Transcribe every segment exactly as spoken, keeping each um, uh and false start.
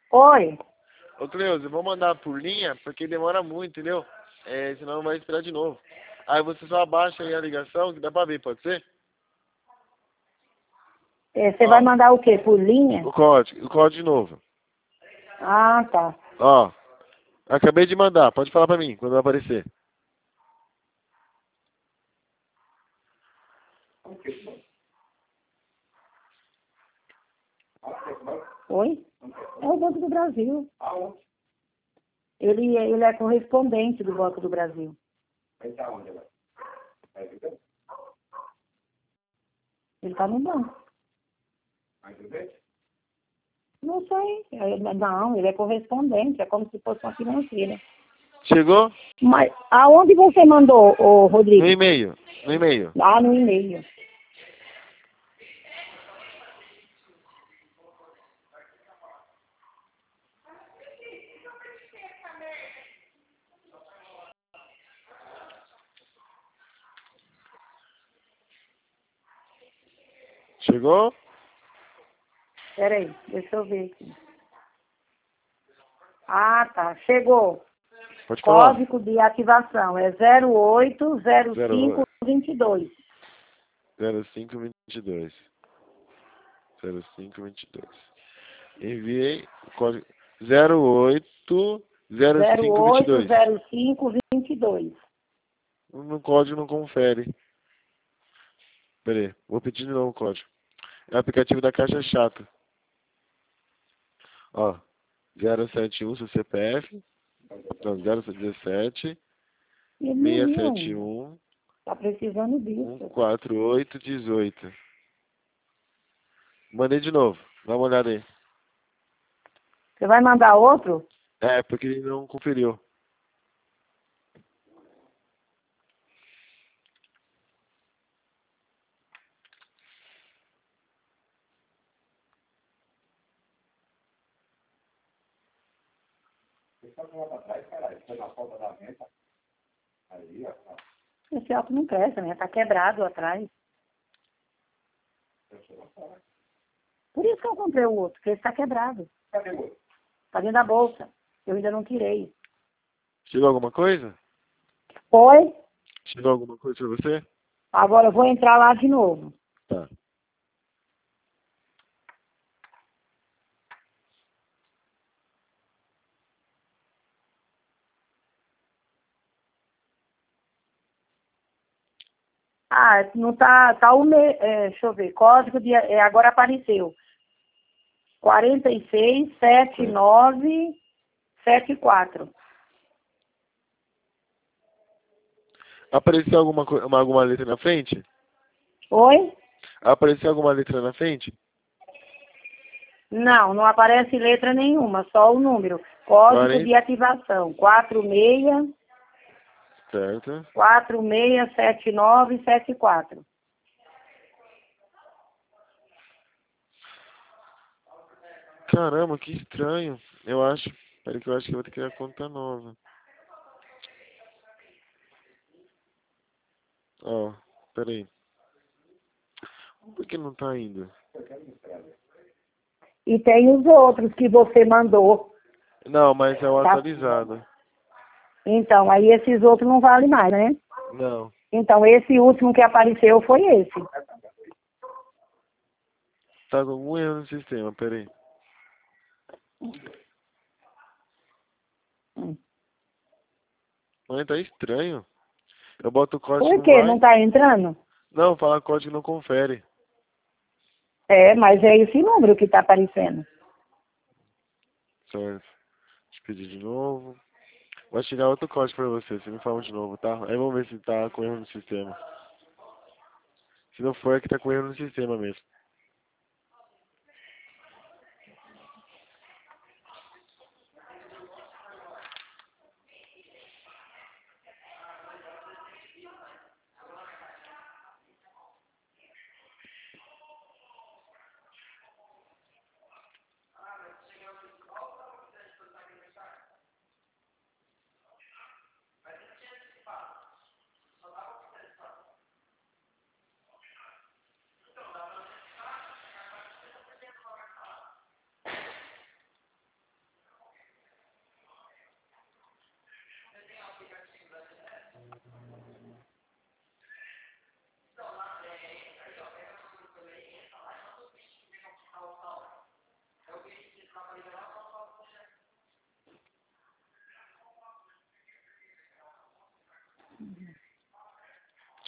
Oi. Ô, Cleusa, eu vou mandar por linha, porque demora muito, entendeu? É, senão vai esperar de novo. Aí você só abaixa aí a ligação, que dá pra ver, pode ser? É, você Ó, vai mandar o quê? Por linha? o código, o código de novo. Ah, tá. Ó, acabei de mandar, pode falar pra mim, quando vai aparecer. Oi? É o Banco do Brasil. Ele, ele é correspondente do Banco do Brasil. Ele tá no banco. Não sei. É, Não, ele é correspondente. É como se fosse uma financeira. Chegou? Mas aonde você mandou, ô, No Rodrigo? e-mail, no e-mail. Lá no e-mail. Chegou? Peraí, deixa eu ver aqui. Ah, tá. Chegou. Pode falar. Código de ativação é zero oito zero cinco dois dois. zero cinco vinte e dois. zero cinco vinte e dois. Enviei o código zero oito zero zero cinco vinte e oito dois. zero cinco vinte e dois. No código não confere. Pera aí, vou pedir de novo o código. É o aplicativo da Caixa Chata. Ó, zero sete um seu C P F. Não, zero dezessete, E seiscentos e setenta e menino, um, tá precisando disso. cento e quarenta e oito, dezoito. Mandei de novo. Dá uma olhada aí. Você vai mandar outro? É, porque ele não conferiu. Esse álcool não presta, né? Tá quebrado atrás. Por isso que eu comprei o outro, porque esse tá quebrado. Tá dentro da bolsa. Eu ainda não tirei. Chegou alguma coisa? Oi? Chegou alguma coisa pra você? Agora eu vou entrar lá de novo. Tá. Ah, não tá, tá o me, é, deixa eu ver, código de, é, agora apareceu. quarenta e seis, setenta e nove, setenta e quatro. Apareceu alguma, co- uma- alguma letra na frente? Oi? Apareceu alguma letra na frente? Não, não aparece letra nenhuma, só o número. Código de quarenta. ativação, quatro seis, Certo. quatro seis sete nove sete quatro. Caramba, que estranho. Eu acho. Peraí que eu acho que eu vou ter que criar conta nova. Ó, peraí. Por que não tá indo? E tem os outros que você mandou. Não, mas é o Tá? atualizado. Então, aí esses outros não valem mais, né? Não. Então, esse último que apareceu foi esse. Tá com algum erro no sistema, peraí. Hum. Mas tá estranho. Eu boto o código Por não quê? Não vai. tá entrando? Não, fala código não confere. É, mas é esse número que tá aparecendo. Certo. Deixa eu pedir de novo. Vou tirar outro código pra você, você me fala de novo, tá? Aí vamos ver se tá com erro no sistema. Se não for, é que tá com erro no sistema mesmo.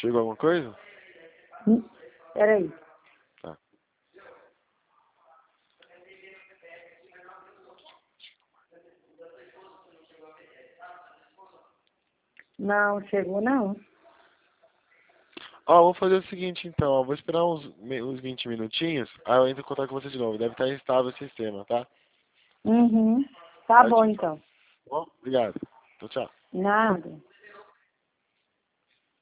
Chegou alguma coisa? Hum, Peraí. Tá. Não, chegou não. Ó, vou fazer o seguinte então, ó. Vou esperar uns, me- uns vinte minutinhos, aí eu entro em contato com você de novo. Deve estar instável o sistema, tá? Uhum. Tá bom, Certinho? então. Bom, obrigado. Tchau, tchau. Nada.